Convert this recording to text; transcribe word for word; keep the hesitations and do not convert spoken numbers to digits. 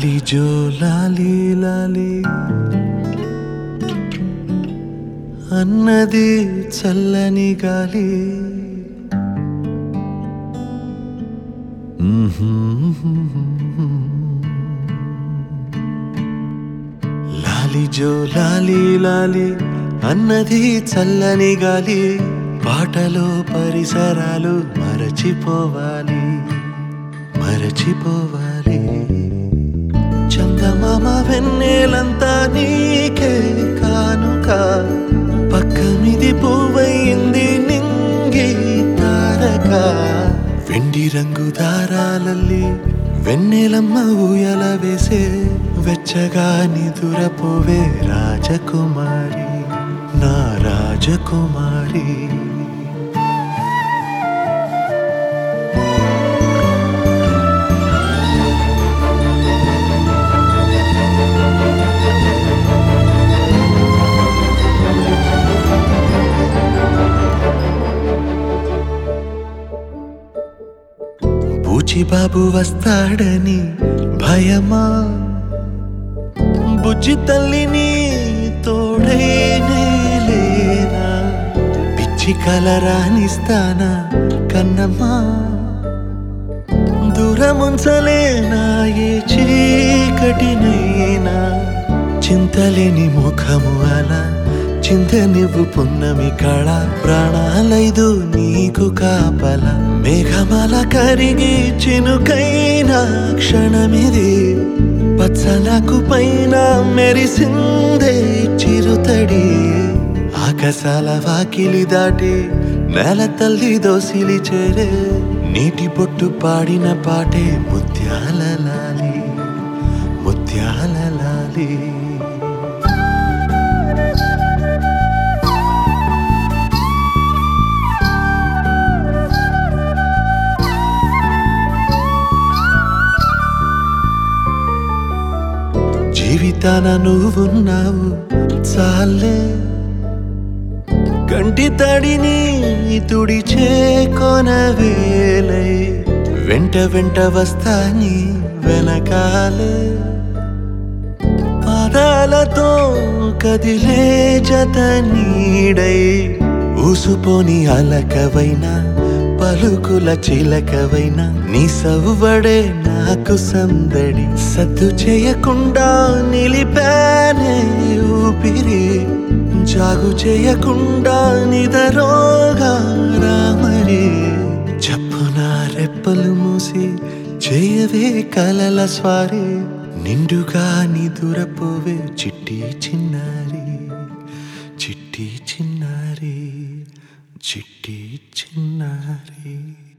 లాలి జో లాలి లాలి అన్నది చల్లని గాలి. లాలి జో లాలి లాలి అన్నది చల్లని గాలి. పాటలో పరిసరాలు మరచిపోవాలి మరచిపోవాలి. చందమామ వెన్నెలంతా నీకే కానుక, పక్కమిది పువ్వయింది నింగి తారక. వెండి రంగు దారాలల్లి వెన్నెలమ్మ ఊయల వేసే, వెచ్చగా నిదురపోవే రాజకుమారి నా రాజకుమారి. బూచిబాబు వస్తాడని భయమా, బుజ్జి తల్లిని తోడైనే లేనా. పిచ్చి కలరానిస్తానా కన్నమ్మా, దూరముంచలేనా ఏ చీకటినైనా. చింతలేని ముఖము అలా చింత నువ్వు పున్నమి కళ. ప్రాణాలైదు నీకు కాపల, మేఘమాల కరిగి చినుకైన క్షణమిది. పచ్చలకు పైన మెరిసిందే చిరుతడి, ఆకాశాల వాకిలి దాటి నేల తల్లి దోసిలి చేరే. నీటి పొట్టు పాడిన పాటే ముత్యాల లాలి ముత్యాల లాలి. జీవితాన నువ్వున్నావు చాలే, కంటి తడిని తుడిచే కొనవేలై. వెంట వెంట వస్తాని వెనకాలే, పాదాలతో కదిలే జత నీడై. ఊసుపోని అలకవైనా పలుకుల చిలకవైనా, నీ సవ్వడే నాకు సందడి. సద్దు చేయకుండా నిలిపానే ఊపిరి, జాగు చేయకుండా నిదరోగా రామరి. చప్పున రెప్పలు మూసి చేయవే కలల స్వారి, నిండుగా నిదురపోవే చిట్టి చిన్నారి చిట్టి చిన్నారి చిట్టి చిన్నారి.